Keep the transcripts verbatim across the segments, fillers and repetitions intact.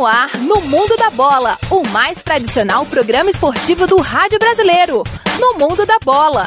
no ar, no Mundo da Bola, o mais tradicional programa esportivo do rádio brasileiro. No Mundo da Bola.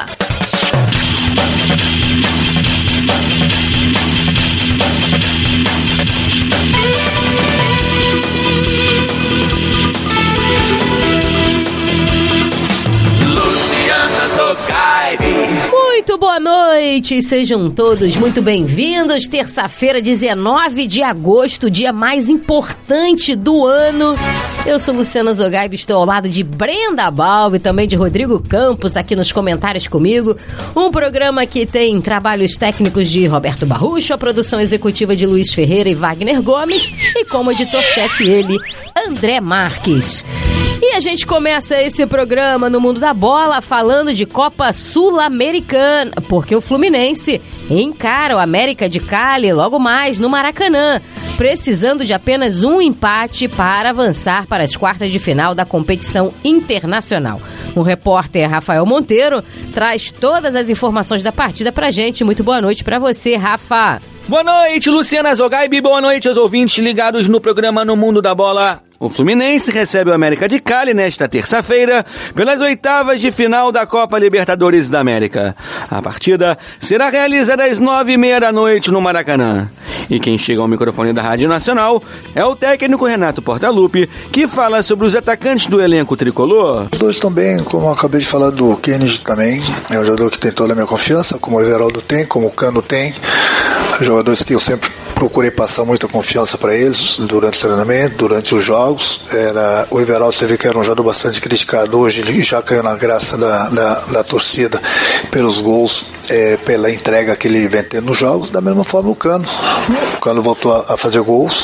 Luciana Zogaib. Muito boa noite, sejam todos muito bem-vindos. Terça-feira, dezenove de agosto, dia mais importante do ano. Eu sou Luciana Zogaib, estou ao lado de Brenda Balbi e também de Rodrigo Campos aqui nos comentários comigo. Um programa que tem trabalhos técnicos de Roberto Barrucho, a produção executiva de Luiz Ferreira e Wagner Gomes e como editor-chefe ele, André Marques. E a gente começa esse programa no Mundo da Bola falando de Copa Sul-Americana, porque o Fluminense encara o América de Cali logo mais no Maracanã, precisando de apenas um empate para avançar para as quartas de final da competição internacional. O repórter Rafael Monteiro traz todas as informações da partida pra gente. Muito boa noite pra você, Rafa. Boa noite, Luciana Zogaib. Boa noite aos ouvintes ligados no programa No Mundo da Bola. O Fluminense recebe o América de Cali nesta terça-feira pelas oitavas de final da Copa Libertadores da América. A partida será realizada às nove e meia da noite no Maracanã. E quem chega ao microfone da Rádio Nacional é o técnico Renato Portaluppi, que fala sobre os atacantes do elenco tricolor. Os dois também, como eu acabei de falar do Kennedy também, é um jogador que tem toda a minha confiança, como o Everaldo tem, como o Cano tem, jogadores que eu sempre procurei passar muita confiança para eles durante o treinamento, durante os jogos. Era, o Everaldo, você vê que era um jogador bastante criticado. Hoje ele já caiu na graça da, da, da torcida pelos gols, é, pela entrega que ele vem tendo nos jogos. Da mesma forma o Cano. O Cano voltou a, a fazer gols.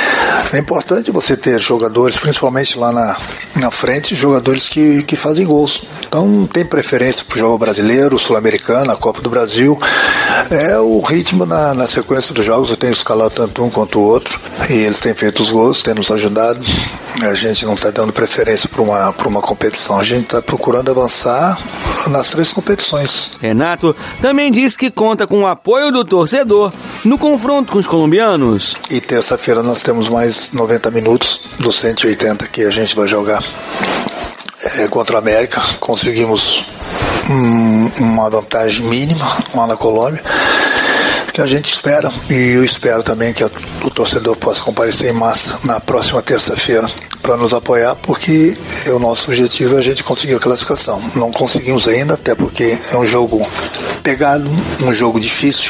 É importante você ter jogadores, principalmente lá na, na frente, jogadores que, que fazem gols. Então tem preferência para o jogo brasileiro, sul-americano, a Copa do Brasil. É o ritmo na, na sequência dos jogos. Eu tenho escalado tanto um quanto o outro. E eles têm feito os gols, têm nos ajudado. A gente não está dando preferência para uma, para uma competição. A gente está procurando avançar nas três competições. Renato também disse que conta com o apoio do torcedor no confronto com os colombianos. E terça-feira nós temos mais noventa minutos dos cento e oitenta que a gente vai jogar é, contra a América. Conseguimos um, uma vantagem mínima lá na Colômbia, que a gente espera, e eu espero também que o torcedor possa comparecer em massa na próxima terça-feira para nos apoiar, porque o nosso objetivo é a gente conseguir a classificação. Não conseguimos ainda, até porque é um jogo pegado, um jogo difícil.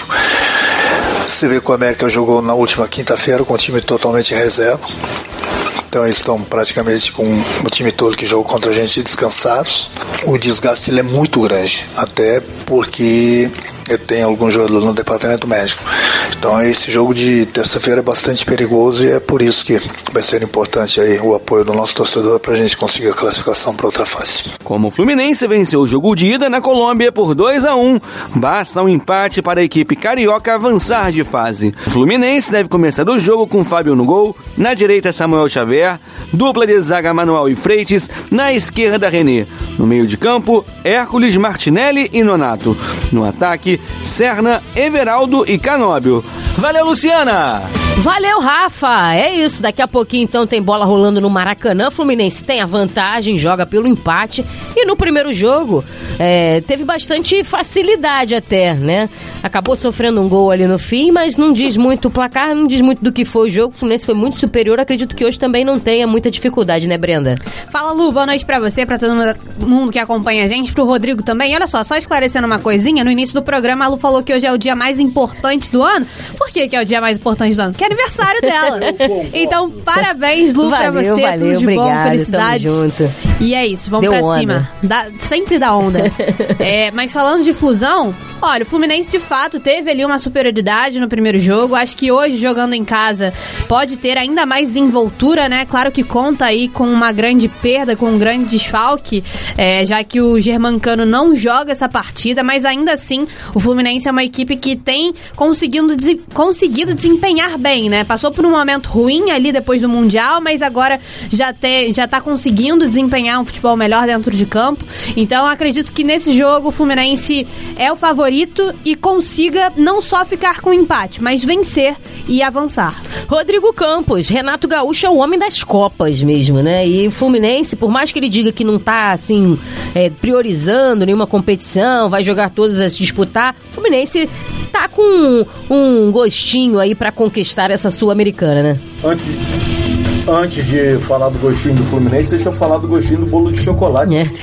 Você vê que o América jogou na última quinta-feira com o time totalmente em reserva. Então eles estão praticamente com o time todo que jogou contra a gente descansados. O desgaste ele é muito grande, até porque eu tenho alguns jogadores no departamento médico. Então esse jogo de terça-feira é bastante perigoso e é por isso que vai ser importante aí o apoio do nosso torcedor para a gente conseguir a classificação para outra fase. Como o Fluminense venceu o jogo de ida na Colômbia por dois a um, basta um empate para a equipe carioca avançar de fase. O Fluminense deve começar o jogo com Fábio no gol, na direita Samuel Xavier, dupla de zaga Manuel e Freitas, na esquerda René. No meio de campo, Hércules, Martinelli e Nonato. No ataque, Serna, Everaldo e Canóbio. Valeu, Luciana! Valeu, Rafa! É isso, daqui a pouquinho então tem bola rolando no Maracanã. O Fluminense tem a vantagem, joga pelo empate. E no primeiro jogo, é, teve bastante facilidade até, né? Acabou sofrendo um gol ali no fim, mas não diz muito o placar, não diz muito do que foi o jogo. O Fluminense foi muito superior, acredito que hoje também não tenha muita dificuldade, né, Brenda? Fala, Lu, boa noite pra você, pra todo mundo que acompanha a gente, pro Rodrigo também. E olha só, só esclarecendo uma coisinha, no início do programa a Lu falou que hoje é o dia mais importante do ano. Por que que é o dia mais importante do ano? Que é aniversário dela. Então, parabéns, Lu, valeu, pra você, valeu, tudo de obrigado, bom, felicidades. Tamo junto. E é isso, vamos Deu pra onda. cima. Dá, sempre dá onda. É, mas falando de fusão, olha, o Fluminense de fato teve ali uma superioridade no primeiro jogo. Acho que hoje, jogando em casa, pode ter ainda mais desenvoltura, né? Claro que conta aí com uma grande perda, com um grande desfalque, é, já que o Germancano não joga essa partida, mas ainda assim o Fluminense é uma equipe que tem conseguindo, des- conseguido desempenhar bem, né? Passou por um momento ruim ali depois do Mundial, mas agora já, te, já tá conseguindo desempenhar um futebol melhor dentro de campo. Então acredito que nesse jogo o Fluminense é o favorito favorito e consiga não só ficar com empate, mas vencer e avançar. Rodrigo Campos, Renato Gaúcho é o homem das Copas mesmo, né? E o Fluminense, por mais que ele diga que não tá, assim, é, priorizando nenhuma competição, vai jogar todas a se disputar, o Fluminense tá com um gostinho aí pra conquistar essa Sul-Americana, né? Antes, antes de falar do gostinho do Fluminense, deixa eu falar do gostinho do bolo de chocolate. É.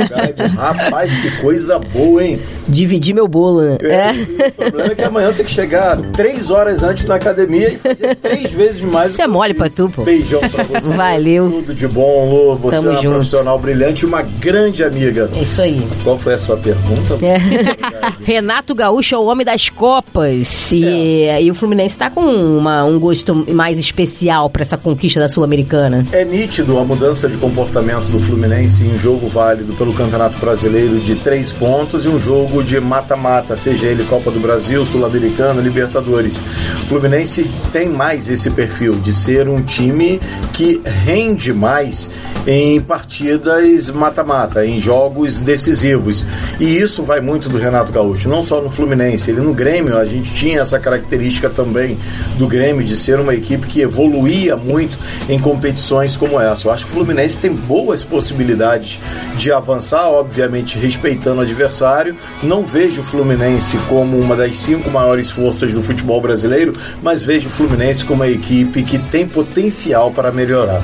Rapaz, que coisa boa, hein? Dividir meu bolo, né? É, é. O problema é que amanhã tem que chegar três horas antes na academia e fazer três vezes mais. Isso é mole pra tu, pô. Beijão pra você. Valeu. Tudo de bom, Lu. Você Tamo é uma junto. profissional brilhante e uma grande amiga. É isso aí. Qual foi a sua pergunta? É. Renato Gaúcho é o homem das Copas. E, é. e o Fluminense tá com uma, um gosto mais especial pra essa conquista da Sul-Americana. É nítido a mudança de comportamento do Fluminense em um jogo válido pelo Campeonato Brasileiro de três pontos e um jogo de mata-mata, seja ele Copa do Brasil, Sul-Americana, Libertadores. O Fluminense tem mais esse perfil de ser um time que rende mais em partidas mata-mata, em jogos decisivos. E isso vai muito do Renato Gaúcho, não só no Fluminense. Ele no Grêmio, a gente tinha essa característica também do Grêmio, de ser uma equipe que evoluía muito em competições como essa. Eu acho que o Fluminense tem boas possibilidades de avançar, obviamente respeitando o adversário. Não vejo o Fluminense como uma das cinco maiores forças do futebol brasileiro, mas vejo o Fluminense como uma equipe que tem potencial para melhorar.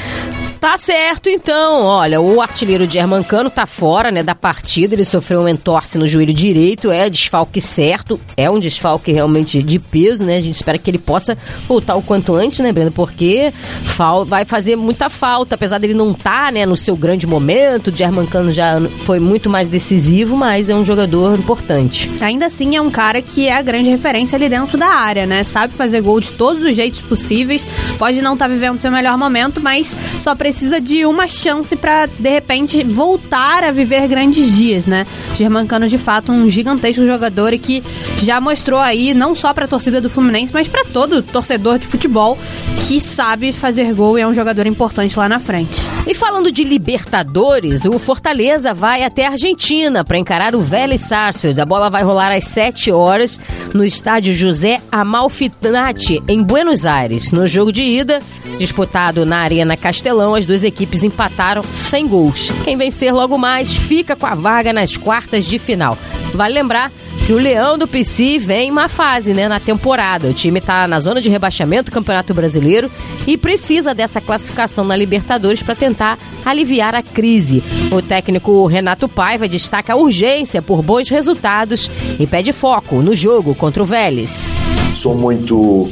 Tá certo, então. Olha, o artilheiro Germancano tá fora, né, da partida. Ele sofreu um entorse no joelho direito. É desfalque certo. É um desfalque realmente de peso, né? A gente espera que ele possa voltar o quanto antes, né, Brenda? Porque fal- vai fazer muita falta. Apesar dele não estar, tá, né, no seu grande momento. O Germancano já foi muito mais decisivo, mas é um jogador importante. Ainda assim, é um cara que é a grande referência ali dentro da área, né? Sabe fazer gol de todos os jeitos possíveis. Pode não estar tá vivendo seu melhor momento, mas só precisa precisa de uma chance pra, de repente, voltar a viver grandes dias, né? Germancano, de fato, um gigantesco jogador e que já mostrou aí, não só pra torcida do Fluminense, mas pra todo torcedor de futebol que sabe fazer gol e é um jogador importante lá na frente. E falando de Libertadores, o Fortaleza vai até a Argentina para encarar o Vélez Sarsfield. A bola vai rolar às sete horas no estádio José Amalfitani, em Buenos Aires. No jogo de ida, disputado na Arena Castelão, as duas equipes empataram sem gols. Quem vencer logo mais fica com a vaga nas quartas de final. Vale lembrar que o Leão do P C vem em má fase, né, na temporada. O time está na zona de rebaixamento do Campeonato Brasileiro e precisa dessa classificação na Libertadores para tentar aliviar a crise. O técnico Renato Paiva destaca a urgência por bons resultados e pede foco no jogo contra o Vélez. Sou muito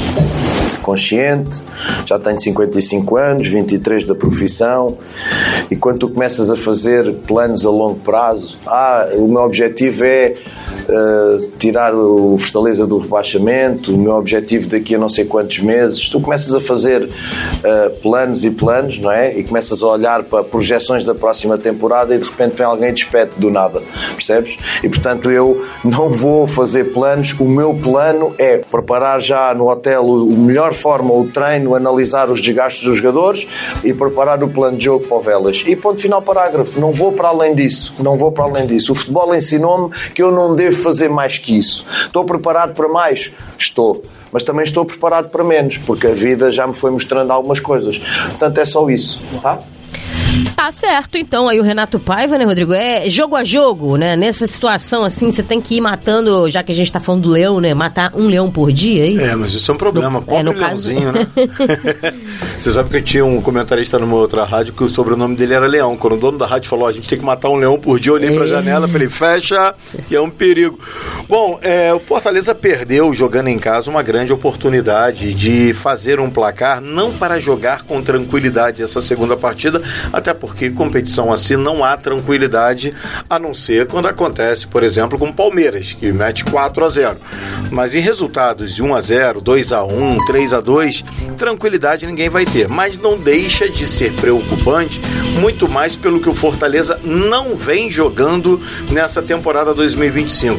consciente, já tenho cinquenta e cinco anos, vinte e três da profissão, e quando tu começas a fazer planos a longo prazo, ah, o meu objetivo é uh, tirar o Fortaleza do rebaixamento, o meu objetivo daqui a não sei quantos meses, tu começas a fazer uh, planos e planos, não é? E começas a olhar para projeções da próxima temporada e de repente vem alguém e despede do nada, percebes? E portanto eu não vou fazer planos, o meu plano é preparar já no hotel o melhor forma o treino, analisar os desgastes dos jogadores e preparar o plano de jogo para o Vélez. E ponto final, parágrafo. Não vou para além disso. Não vou para além disso. O futebol ensinou-me que eu não devo fazer mais que isso. Estou preparado para mais? Estou. Mas também estou preparado para menos, porque a vida já me foi mostrando algumas coisas. Portanto, é só isso. Tá? Tá certo, então, aí o Renato Paiva, né, Rodrigo? É jogo a jogo, né? Nessa situação, assim, você tem que ir matando, já que a gente tá falando do leão, né? Matar um leão por dia, é isso? É, mas isso é um problema. No, Pobre é, no leãozinho, caso... né? Você sabe que eu tinha um comentarista numa outra rádio que o sobrenome dele era Leão. Quando o dono da rádio falou, a gente tem que matar um leão por dia, eu olhei pra é. janela, falei, fecha, e é um perigo. Bom, é, o Fortaleza perdeu, jogando em casa, uma grande oportunidade de fazer um placar, não para jogar com tranquilidade essa segunda partida, até porque competição assim não há tranquilidade, a não ser quando acontece, por exemplo, com o Palmeiras, que mete quatro a zero. Mas em resultados de um a zero, dois a um, três a dois, tranquilidade ninguém vai ter. Mas não deixa de ser preocupante, muito mais pelo que o Fortaleza não vem jogando nessa temporada dois mil e vinte e cinco.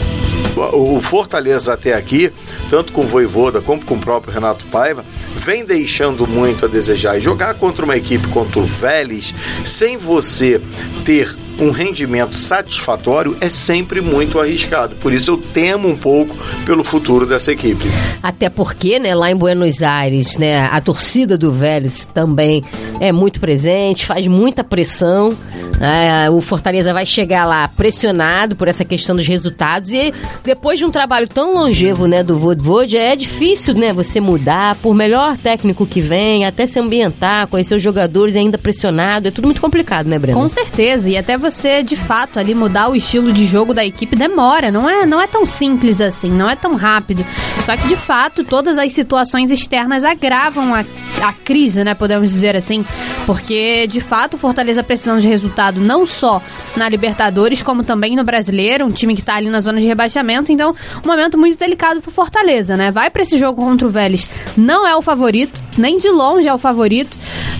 o Fortaleza até aqui, tanto com o Vojvoda como com o próprio Renato Paiva, vem deixando muito a desejar. E jogar contra uma equipe contra o Vélez, sem você ter um rendimento satisfatório, é sempre muito arriscado. Por isso eu temo um pouco pelo futuro dessa equipe. Até porque, né, lá em Buenos Aires, né, a torcida do Vélez também é muito presente, faz muita pressão. É, o Fortaleza vai chegar lá pressionado por essa questão dos resultados, e depois de um trabalho tão longevo, né, do Vojvoda, é difícil, né, você mudar, por melhor técnico que vem, até se ambientar, conhecer os jogadores ainda pressionado, é tudo muito complicado, né, Breno? Com certeza, e até você, de fato, ali mudar o estilo de jogo da equipe demora, não é, não é tão simples assim, não é tão rápido, só que de fato todas as situações externas agravam a, a crise, né, podemos dizer assim, porque de fato o Fortaleza precisando de resultado não só na Libertadores, como também no Brasileiro, um time que tá ali na zona de rebaixamento, então um momento muito delicado pro Fortaleza, né, vai pra esse jogo contra o Vélez, não é o favorito, nem de longe é o favorito,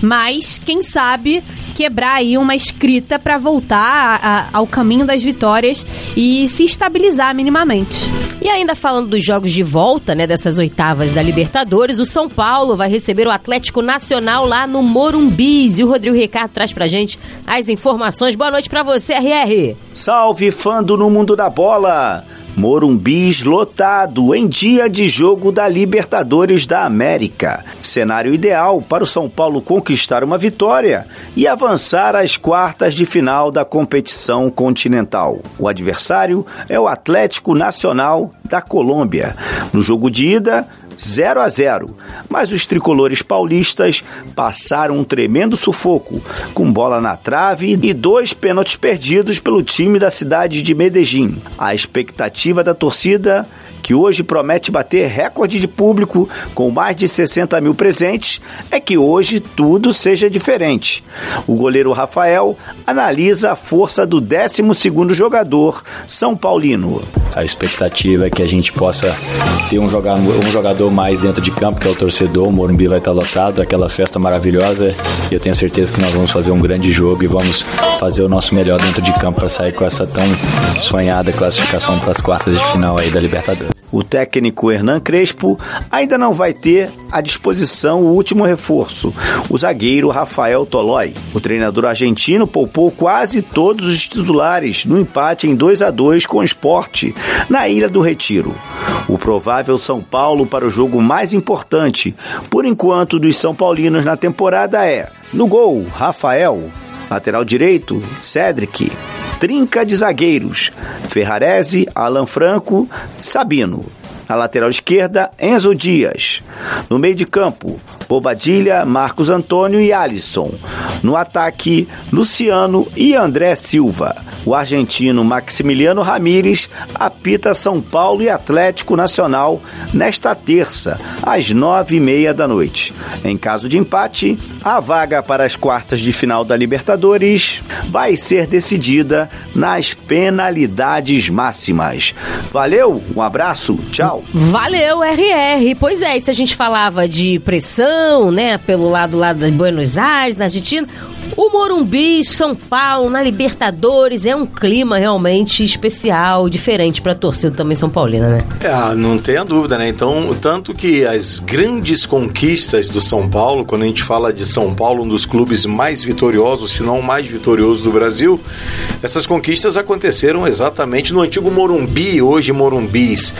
mas quem sabe quebrar aí uma escrita para voltar a, a, ao caminho das vitórias e se estabilizar minimamente. E ainda falando dos jogos de volta, né, dessas oitavas da Libertadores, o São Paulo vai receber o Atlético Nacional lá no Morumbi. E o Rodrigo Ricardo traz pra gente as informações. Boa noite pra você, R R. Salve, fã do No Mundo da Bola! Morumbis lotado em dia de jogo da Libertadores da América. Cenário ideal para o São Paulo conquistar uma vitória e avançar às quartas de final da competição continental. O adversário é o Atlético Nacional da Colômbia. No jogo de ida, zero a zero, mas os tricolores paulistas passaram um tremendo sufoco, com bola na trave e dois pênaltis perdidos pelo time da cidade de Medellín. A expectativa da torcida, que hoje promete bater recorde de público com mais de sessenta mil presentes, é que hoje tudo seja diferente. O goleiro Rafael analisa a força do décimo segundo jogador São Paulino. A expectativa é que a gente possa ter um jogador, um jogador mais dentro de campo, que é o torcedor. O Morumbi vai estar lotado, aquela festa maravilhosa, e eu tenho certeza que nós vamos fazer um grande jogo e vamos fazer o nosso melhor dentro de campo para sair com essa tão sonhada classificação para as quartas de final aí da Libertadores. O técnico Hernan Crespo ainda não vai ter à disposição o último reforço, o zagueiro Rafael Tolói. O treinador argentino poupou quase todos os titulares no empate em dois a dois com o Sport, na Ilha do Retiro. O provável São Paulo para o jogo mais importante, por enquanto, dos São Paulinos na temporada é: no gol, Rafael; lateral direito, Cédric; trinca de zagueiros, Ferrarese, Alan Franco, Sabino; na lateral esquerda, Enzo Dias; no meio de campo, Bobadilha, Marcos Antônio e Alisson; no ataque, Luciano e André Silva. O argentino Maximiliano Ramírez apita São Paulo e Atlético Nacional nesta terça, às nove e meia da noite. Em caso de empate, a vaga para as quartas de final da Libertadores vai ser decidida nas penalidades máximas. Valeu, um abraço, tchau. Valeu, R R. Pois é, e se a gente falava de pressão, né, pelo lado lá de Buenos Aires, na Argentina, o Morumbi, São Paulo, na Libertadores, é um clima realmente especial, diferente para a torcida também São Paulina, né? É, não tenha dúvida, né? Então, tanto que as grandes conquistas do São Paulo, quando a gente fala de São Paulo, um dos clubes mais vitoriosos, se não o mais vitorioso do Brasil, essas conquistas aconteceram exatamente no antigo Morumbi, hoje Morumbis,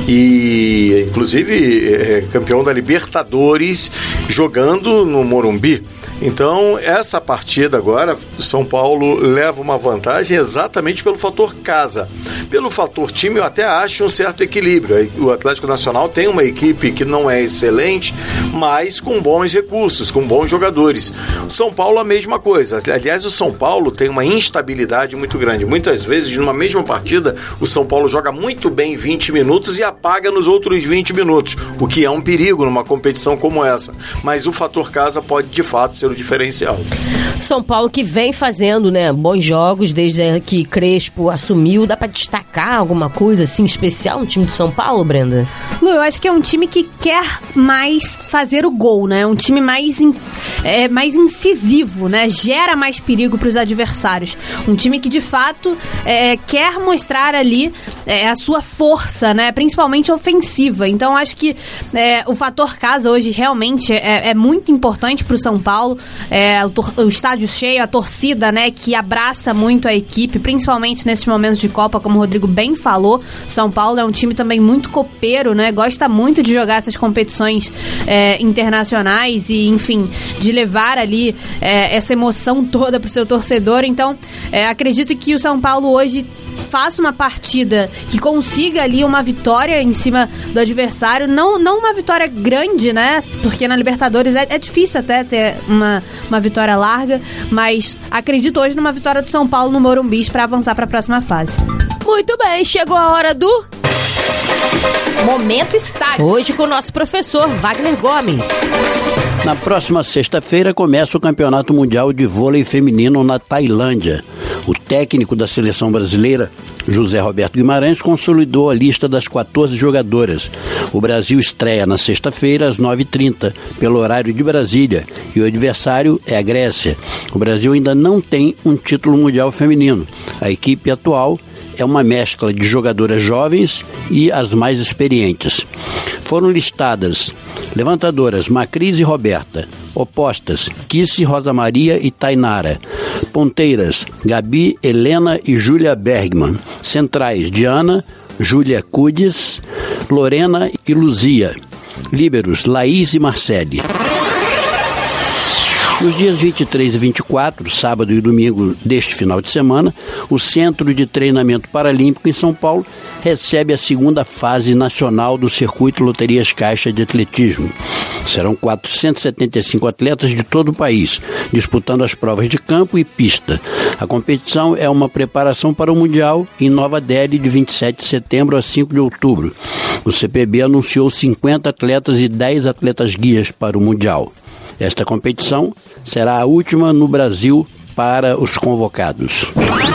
e inclusive é, campeão da Libertadores jogando no Morumbi. Então, essa partida agora, São Paulo leva uma vantagem exatamente pelo fator casa. Pelo fator time, eu até acho um certo equilíbrio. O Atlético Nacional tem uma equipe que não é excelente, mas com bons recursos, com bons jogadores. O São Paulo, a mesma coisa. Aliás, o São Paulo tem uma instabilidade muito grande. Muitas vezes, numa mesma partida, o São Paulo joga muito bem vinte minutos e apaga nos outros vinte minutos, o que é um perigo numa competição como essa. Mas o fator casa pode, de fato, ser o fator diferencial. São Paulo que vem fazendo, né, bons jogos desde que Crespo assumiu. Dá pra destacar alguma coisa assim especial no time de São Paulo, Brenda? Lu, eu acho que é um time que quer mais fazer o gol, né? Um time mais, in, é, mais incisivo, né? Gera mais perigo para os adversários. Um time que de fato é, quer mostrar ali é, a sua força, né? Principalmente ofensiva. Então acho que é, o fator casa hoje realmente é, é muito importante para o São Paulo. É, o, tor- o estádio cheio, a torcida, né? Que abraça muito a equipe, principalmente nesses momentos de Copa, como o Rodrigo bem falou. São Paulo é um time também muito copeiro, né? Gosta muito de jogar essas competições é, internacionais e, enfim, de levar ali é, essa emoção toda pro seu torcedor. Então, é, acredito que o São Paulo hoje faça uma partida que consiga ali uma vitória em cima do adversário, não, não uma vitória grande, né, porque na Libertadores é, é difícil até ter uma, uma vitória larga, mas acredito hoje numa vitória do São Paulo no Morumbi para avançar para a próxima fase. Muito bem, chegou a hora do Momento Estádio. Hoje com o nosso professor Wagner Gomes. Na próxima sexta-feira começa o Campeonato Mundial de Vôlei Feminino na Tailândia. O técnico da seleção brasileira, José Roberto Guimarães, consolidou a lista das quatorze jogadoras. O Brasil estreia na sexta-feira às nove e trinta, pelo horário de Brasília, e o adversário é a Grécia. O Brasil ainda não tem um título mundial feminino. A equipe atual é uma mescla de jogadoras jovens e as mais experientes. Foram listadas levantadoras Macris e Roberta, opostas Kissy, Rosa Maria e Tainara, ponteiras Gabi, Helena e Júlia Bergman, centrais Diana, Júlia Cudes, Lorena e Luzia, líberos Laís e Marcele. Nos dias vinte e três e vinte e quatro, sábado e domingo deste final de semana, o Centro de Treinamento Paralímpico em São Paulo recebe a segunda fase nacional do Circuito Loterias Caixa de Atletismo. Serão quatrocentos e setenta e cinco atletas de todo o país, disputando as provas de campo e pista. A competição é uma preparação para o Mundial em Nova Delhi de vinte e sete de setembro a cinco de outubro. O C P B anunciou cinquenta atletas e dez atletas guias para o Mundial. Esta competição será a última no Brasil para os convocados.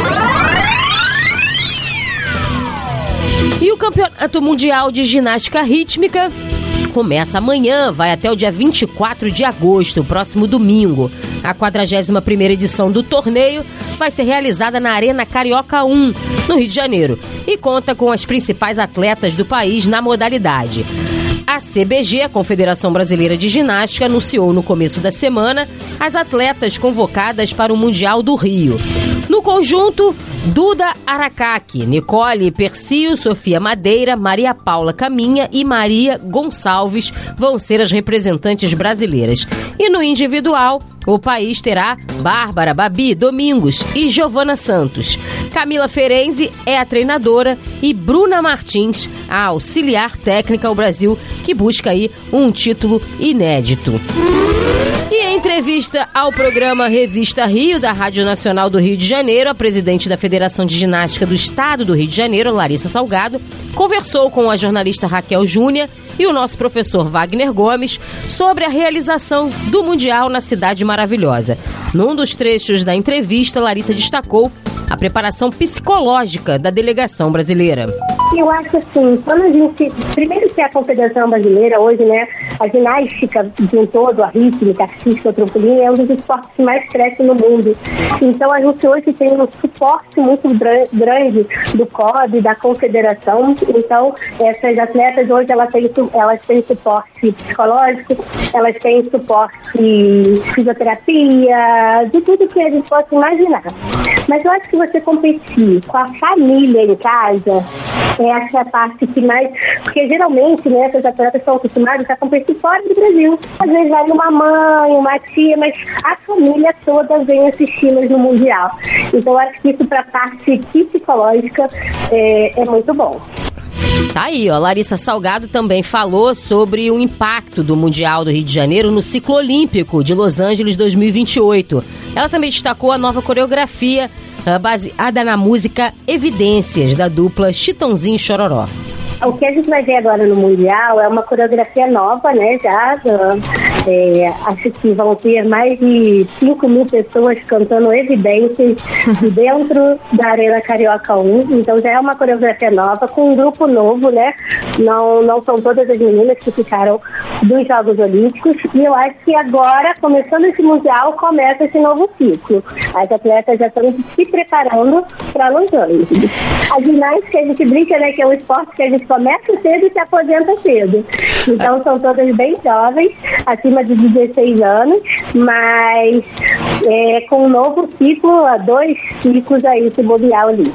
E o Campeonato Mundial de Ginástica Rítmica começa amanhã, vai até o dia vinte e quatro de agosto, próximo domingo. A quadragésima primeira edição do torneio vai ser realizada na Arena Carioca um, no Rio de Janeiro, e conta com as principais atletas do país na modalidade. A C B G, a Confederação Brasileira de Ginástica, anunciou no começo da semana as atletas convocadas para o Mundial do Rio. No conjunto, Duda Aracaki, Nicole Persio, Sofia Madeira, Maria Paula Caminha e Maria Gonçalves vão ser as representantes brasileiras. E no individual, o país terá Bárbara Babi Domingos e Giovana Santos. Camila Ferenzi é a treinadora e Bruna Martins, a auxiliar técnica ao Brasil, que busca aí um título inédito. E em entrevista ao programa Revista Rio, da Rádio Nacional do Rio de Janeiro, a presidente da Federação de Ginástica do Estado do Rio de Janeiro, Larissa Salgado, conversou com a jornalista Raquel Júnior e o nosso professor Wagner Gomes sobre a realização do Mundial na Cidade Maravilhosa. Num dos trechos da entrevista, Larissa destacou a preparação psicológica da delegação brasileira. Eu acho assim, quando a gente, primeiro que a Confederação Brasileira hoje, né, a ginástica de um todo, a rítmica, a artística, o trampolim, é um dos esportes que mais cresce no mundo. Então a gente hoje tem um suporte muito grande do C O B, da Confederação. Então essas atletas hoje elas têm, elas têm suporte psicológico, elas têm suporte fisioterapia, de tudo que a gente possa imaginar. Mas eu acho que você competir com a família em casa, essa é a parte que mais... Porque geralmente, né, essas atletas são acostumadas a competir fora do Brasil. Às vezes vai uma mãe, uma tia, mas a família toda vem assisti-las no Mundial. Então eu acho que isso para a parte psicológica é, é muito bom. Tá aí, ó. Larissa Salgado também falou sobre o impacto do Mundial do Rio de Janeiro no ciclo olímpico de Los Angeles dois mil e vinte e oito. Ela também destacou a nova coreografia baseada na música Evidências, da dupla Chitãozinho e Chororó. O que a gente vai ver agora no Mundial é uma coreografia nova, né, já É, acho que vão ter mais de cinco mil pessoas cantando Evidências dentro da Arena Carioca um. Então já é uma coreografia nova, com um grupo novo, né? Não, não são todas as meninas que ficaram dos Jogos Olímpicos. E eu acho que agora, começando esse Mundial, começa esse novo ciclo. As atletas já estão se preparando para Los Angeles. A ginástica, a gente brinca, né, que é um esporte que a gente começa cedo e se aposenta cedo. Então são todas bem jovens, acima de dezesseis anos, mas é, com um novo ciclo, dois ciclos aí, esse Mundial ali.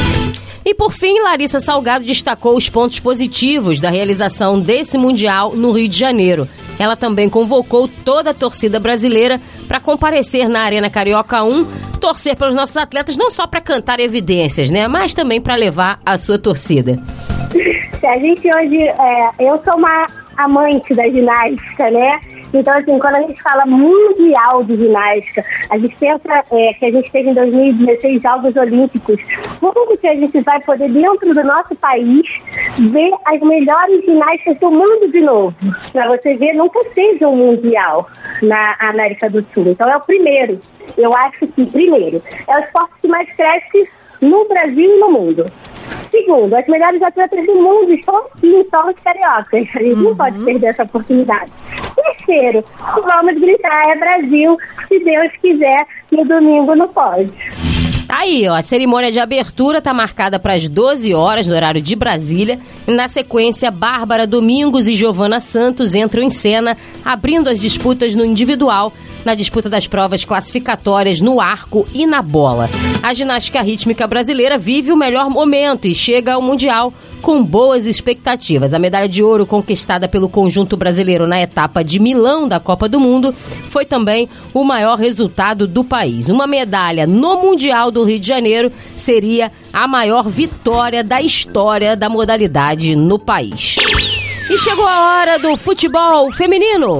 E por fim, Larissa Salgado destacou os pontos positivos da realização desse Mundial no Rio de Janeiro. Ela também convocou toda a torcida brasileira para comparecer na Arena Carioca um, torcer pelos nossos atletas, não só para cantar evidências, né, mas também para levar a sua torcida. Se a gente hoje, é, eu sou uma amante da ginástica, né? Então, assim, quando a gente fala mundial de ginástica, a gente pensa é, que a gente teve em dois mil e dezesseis Jogos Olímpicos. Como que a gente vai poder, dentro do nosso país, ver as melhores ginásticas do mundo de novo? Para você ver, nunca seja um mundial na América do Sul. Então, é o primeiro. Eu acho que, primeiro, é o esporte que mais cresce no Brasil e no mundo. Segundo, as melhores atletas do mundo estão aqui, só os cariocas. A gente uhum. não pode perder essa oportunidade. Terceiro, vamos gritar, é Brasil, se Deus quiser, no domingo no pódio. Aí, ó, a cerimônia de abertura está marcada para as doze horas, no horário de Brasília. E na sequência, Bárbara Domingos e Giovana Santos entram em cena, abrindo as disputas no individual, na disputa das provas classificatórias no arco e na bola. A ginástica rítmica brasileira vive o melhor momento e chega ao Mundial com boas expectativas. A medalha de ouro conquistada pelo conjunto brasileiro na etapa de Milão da Copa do Mundo foi também o maior resultado do país. Uma medalha no Mundial do Rio de Janeiro seria a maior vitória da história da modalidade no país. E chegou a hora do futebol feminino.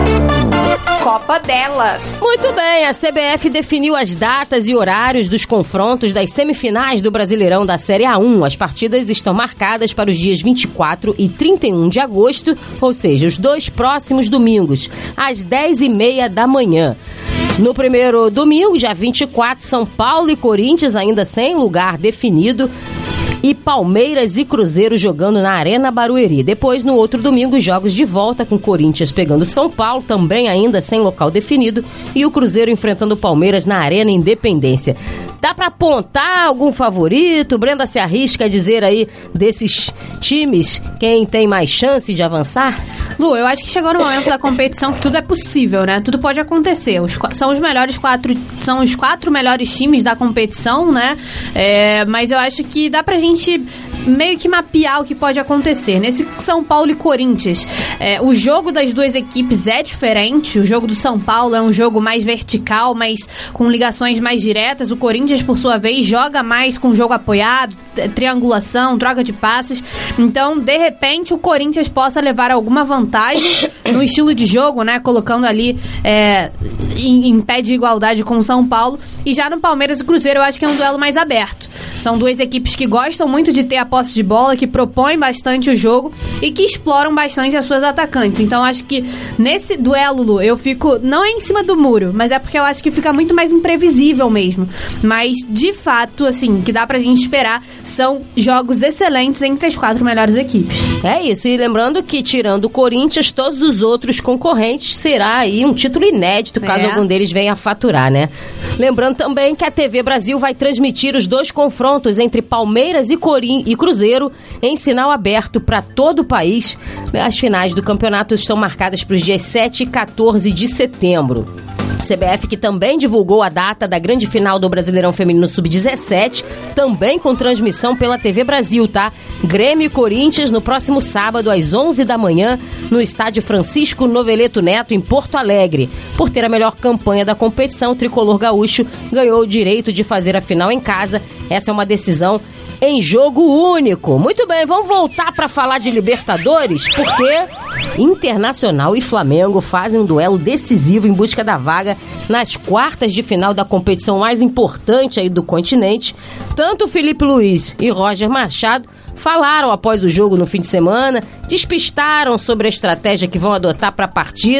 Copa delas. Muito bem, a C B F definiu as datas e horários dos confrontos das semifinais do Brasileirão da Série A um. As partidas estão marcadas para os dias vinte e quatro e trinta e um de agosto, ou seja, os dois próximos domingos, às dez e meia da manhã. No primeiro domingo, dia vinte e quatro, São Paulo e Corinthians, ainda sem lugar definido, e Palmeiras e Cruzeiro jogando na Arena Barueri. Depois, no outro domingo, os jogos de volta com Corinthians pegando São Paulo, também ainda sem local definido, e o Cruzeiro enfrentando o Palmeiras na Arena Independência. Dá pra apontar algum favorito? Brenda se arrisca a dizer aí desses times quem tem mais chance de avançar? Lu, eu acho que chegou no momento da competição que tudo é possível, né? Tudo pode acontecer. Os, são os melhores quatro, são os quatro melhores times da competição, né? É, mas eu acho que dá pra gente meio que mapear o que pode acontecer. Nesse São Paulo e Corinthians, é, o jogo das duas equipes é diferente. O jogo do São Paulo é um jogo mais vertical, mas com ligações mais diretas. O Corinthians, por sua vez, joga mais com jogo apoiado, triangulação, troca de passes. Então, de repente, o Corinthians possa levar alguma vantagem no estilo de jogo, né? Colocando ali é, em, em pé de igualdade com o São Paulo. E já no Palmeiras e Cruzeiro, eu acho que é um duelo mais aberto. São duas equipes que gostam muito de ter a posse de bola, que propõem bastante o jogo e que exploram bastante as suas atacantes. Então, acho que nesse duelo, Lu, eu fico, não é em cima do muro, mas é porque eu acho que fica muito mais imprevisível mesmo. Mas, de fato, assim, que dá pra gente esperar, são jogos excelentes entre as quatro melhores equipes. É isso, e lembrando que, tirando o Corinthians, todos os outros concorrentes será aí um título inédito, caso é. algum deles venha a faturar, né? Lembrando também que a T V Brasil vai transmitir os dois confrontos entre Palmeiras e, Corim, e Cruzeiro em sinal aberto para todo o país. As finais do campeonato estão marcadas para os dias sete e quatorze de setembro. C B F que também divulgou a data da grande final do Brasileirão Feminino sub dezessete, também com transmissão pela T V Brasil, tá? Grêmio e Corinthians no próximo sábado às onze da manhã no estádio Francisco Noveleto Neto em Porto Alegre. Por ter a melhor campanha da competição, o tricolor gaúcho ganhou o direito de fazer a final em casa. Essa é uma decisão em jogo único. Muito bem, vamos voltar para falar de Libertadores, porque Internacional e Flamengo fazem um duelo decisivo em busca da vaga nas quartas de final da competição mais importante aí do continente. Tanto Felipe Luiz e Roger Machado falaram após o jogo no fim de semana, despistaram sobre a estratégia que vão adotar para a partida,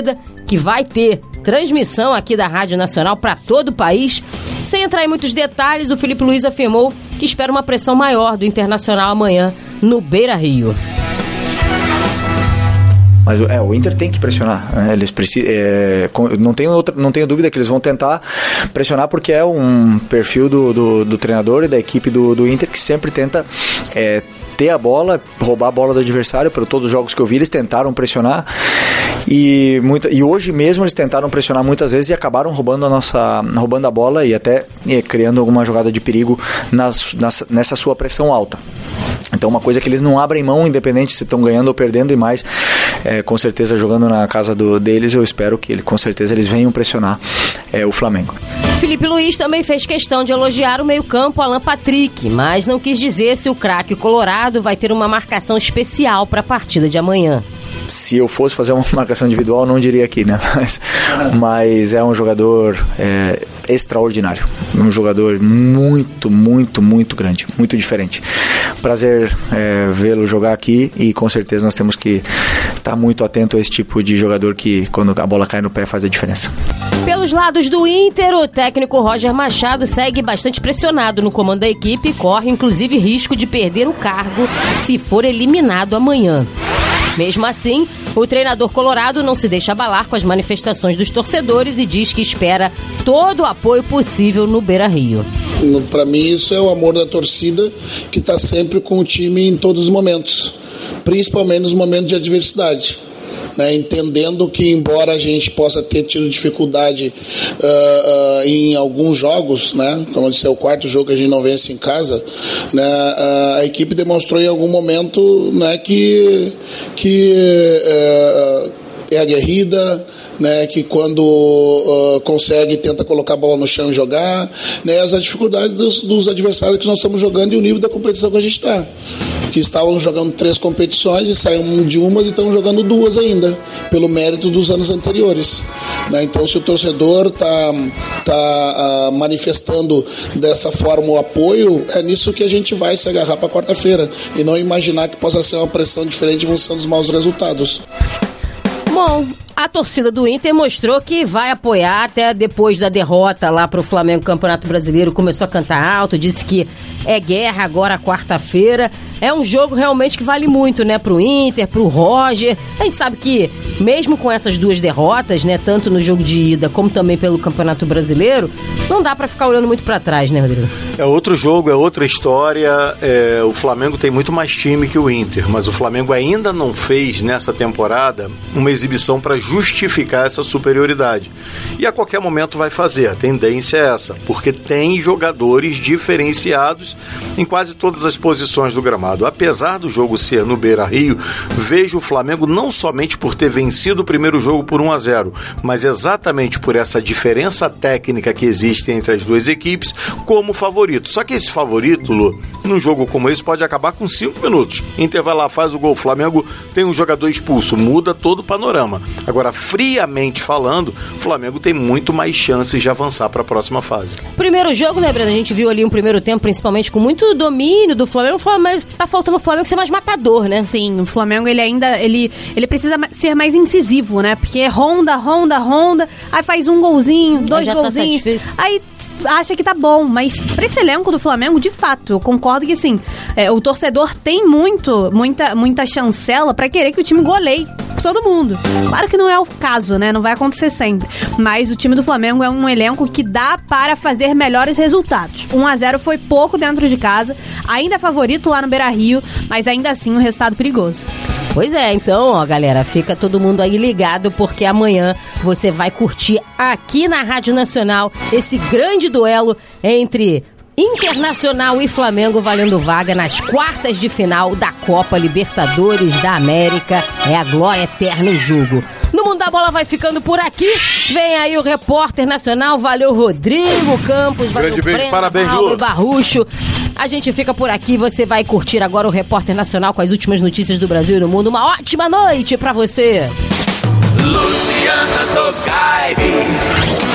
que vai ter transmissão aqui da Rádio Nacional para todo o país. Sem entrar em muitos detalhes, o Felipe Luiz afirmou que espera uma pressão maior do Internacional amanhã no Beira-Rio. Mas é, o Inter tem que pressionar, né? Eles precisam, é, não, tenho outra, não tenho dúvida que eles vão tentar pressionar, porque é um perfil do, do, do treinador e da equipe do, do Inter que sempre tenta é, ter a bola, roubar a bola do adversário. Por todos os jogos que eu vi, eles tentaram pressionar. E, muita, e hoje mesmo eles tentaram pressionar muitas vezes e acabaram roubando a, nossa, roubando a bola e até e, criando alguma jogada de perigo nas, nas, nessa sua pressão alta. Então, uma coisa que eles não abrem mão, independente se estão ganhando ou perdendo, e mais, é, com certeza, jogando na casa do, deles, eu espero que ele, com certeza eles venham pressionar é, o Flamengo. Felipe Luiz também fez questão de elogiar o meio-campo Alan Patrick, mas não quis dizer se o craque colorado vai ter uma marcação especial para a partida de amanhã. Se eu fosse fazer uma marcação individual, não diria aqui, né? Mas, mas é um jogador é, extraordinário. Um jogador muito, muito, muito grande. Muito diferente. Prazer é, vê-lo jogar aqui e com certeza nós temos que estar muito atento a esse tipo de jogador que, quando a bola cai no pé, faz a diferença. Pelos lados do Inter, o técnico Roger Machado segue bastante pressionado no comando da equipe e corre, inclusive, risco de perder o cargo se for eliminado amanhã. Mesmo assim, o treinador colorado não se deixa abalar com as manifestações dos torcedores e diz que espera todo o apoio possível no Beira-Rio. Para mim, isso é o amor da torcida que está sempre com o time em todos os momentos, principalmente nos momentos de adversidade. Né, entendendo que, embora a gente possa ter tido dificuldade uh, uh, em alguns jogos, né, como eu disse, é o quarto jogo que a gente não vence em casa, né, uh, a equipe demonstrou em algum momento, né, que, que uh, é aguerrida, né, que quando uh, consegue tenta colocar a bola no chão e jogar, né, as dificuldades dos, dos adversários que nós estamos jogando e o nível da competição que a gente está. Que estavam jogando três competições e saíram de umas e estão jogando duas ainda, pelo mérito dos anos anteriores. Né? Então, se o torcedor está tá, uh, manifestando dessa forma o apoio, é nisso que a gente vai se agarrar para quarta-feira e não imaginar que possa ser uma pressão diferente em função dos maus resultados. Bom, a torcida do Inter mostrou que vai apoiar até depois da derrota lá pro Flamengo Campeonato Brasileiro. Começou a cantar alto, disse que é guerra agora quarta-feira. É um jogo realmente que vale muito, né, pro Inter, pro Roger. A gente sabe que mesmo com essas duas derrotas, né, tanto no jogo de ida como também pelo Campeonato Brasileiro, não dá pra ficar olhando muito pra trás, né, Rodrigo? É outro jogo, é outra história. É, o Flamengo tem muito mais time que o Inter, mas o Flamengo ainda não fez nessa temporada uma exibição para justificar essa superioridade. E a qualquer momento vai fazer, a tendência é essa, porque tem jogadores diferenciados em quase todas as posições do gramado. Apesar do jogo ser no Beira-Rio, vejo o Flamengo não somente por ter vencido o primeiro jogo por um a zero, mas exatamente por essa diferença técnica que existe entre as duas equipes, como favorito. Só que esse favorito, Lu, num jogo como esse pode acabar com cinco minutos. Inter vai lá, faz o gol, o Flamengo tem um jogador expulso, muda todo o panorama. Agora, friamente falando, o Flamengo tem muito mais chances de avançar para a próxima fase. Primeiro jogo, né, Breno? A gente viu ali um primeiro tempo, principalmente com muito domínio do Flamengo, mas tá faltando o Flamengo ser mais matador, né? Sim, o Flamengo, ele ainda, ele, ele precisa ser mais incisivo, né? Porque ronda, ronda, ronda, aí faz um golzinho, dois golzinhos, tá aí acha que tá bom, mas pra esse elenco do Flamengo, de fato, eu concordo que, assim, é, o torcedor tem muito, muita, muita chancela pra querer que o time goleie todo mundo. Claro que não é o caso, né? Não vai acontecer sempre. Mas o time do Flamengo é um elenco que dá para fazer melhores resultados. um a zero foi pouco dentro de casa, ainda é favorito lá no Beira-Rio, mas ainda assim um resultado perigoso. Pois é, então, ó, galera, fica todo mundo aí ligado, porque amanhã você vai curtir aqui na Rádio Nacional esse grande duelo entre Internacional e Flamengo, valendo vaga nas quartas de final da Copa Libertadores da América. É a glória eterna em jogo. No Mundo da Bola vai ficando por aqui. Vem aí o repórter nacional. Valeu, Rodrigo Campos. Valeu, grande beijo, Breno, parabéns, Paulo Lu. Barrucho. A gente fica por aqui. Você vai curtir agora o repórter nacional com as últimas notícias do Brasil e do mundo. Uma ótima noite pra você. Luciana Zogaib.